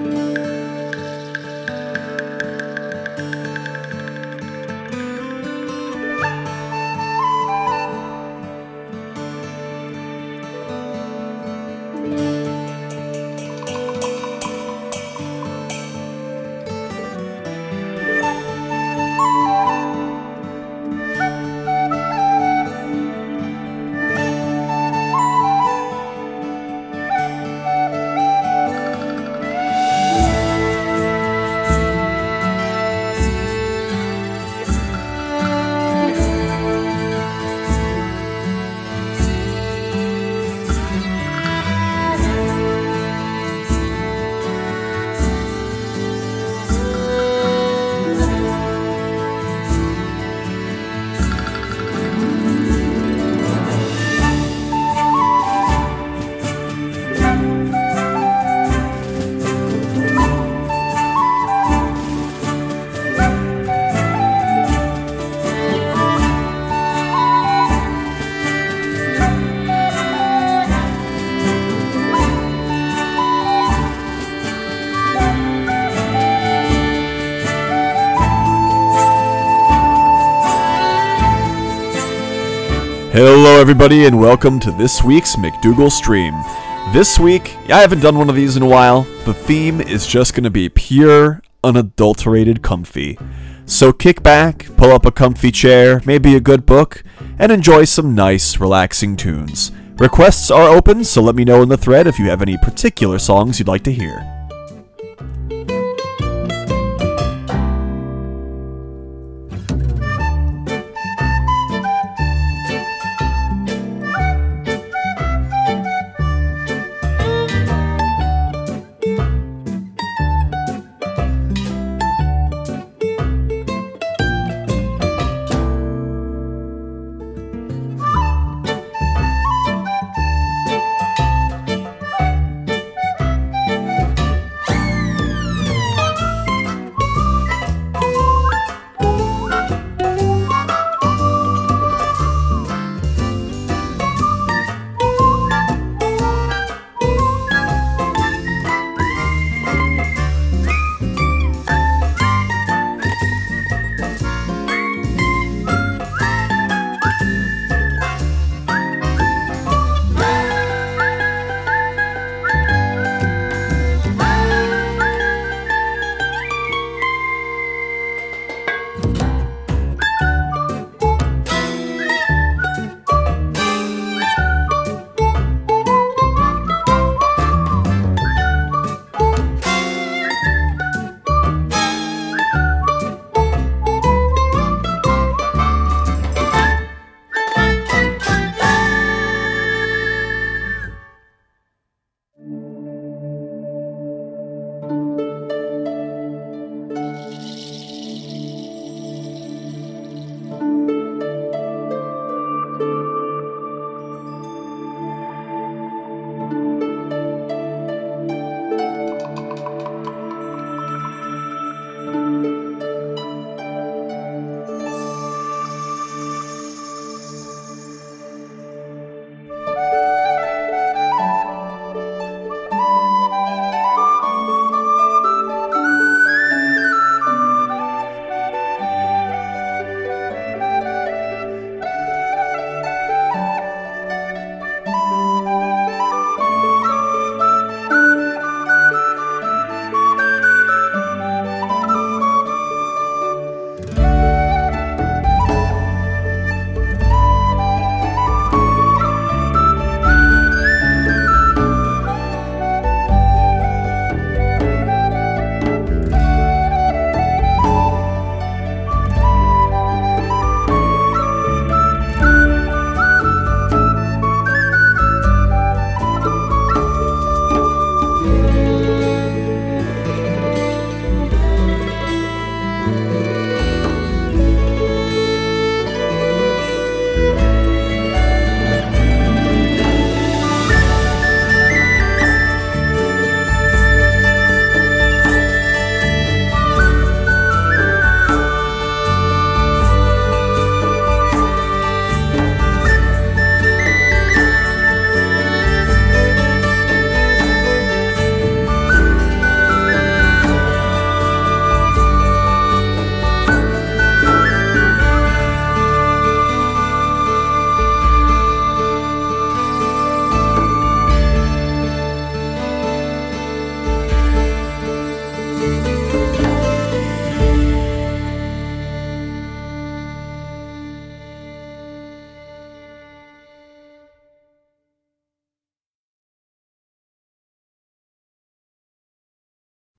Hello everybody and welcome to this week's McDougal stream. This week, I haven't done one of these in a while. The theme is just going to be pure, unadulterated comfy. So kick back, pull up a comfy chair, maybe a good book, and enjoy some nice, relaxing tunes. Requests are open, so let me know in the thread if you have any particular songs you'd like to hear.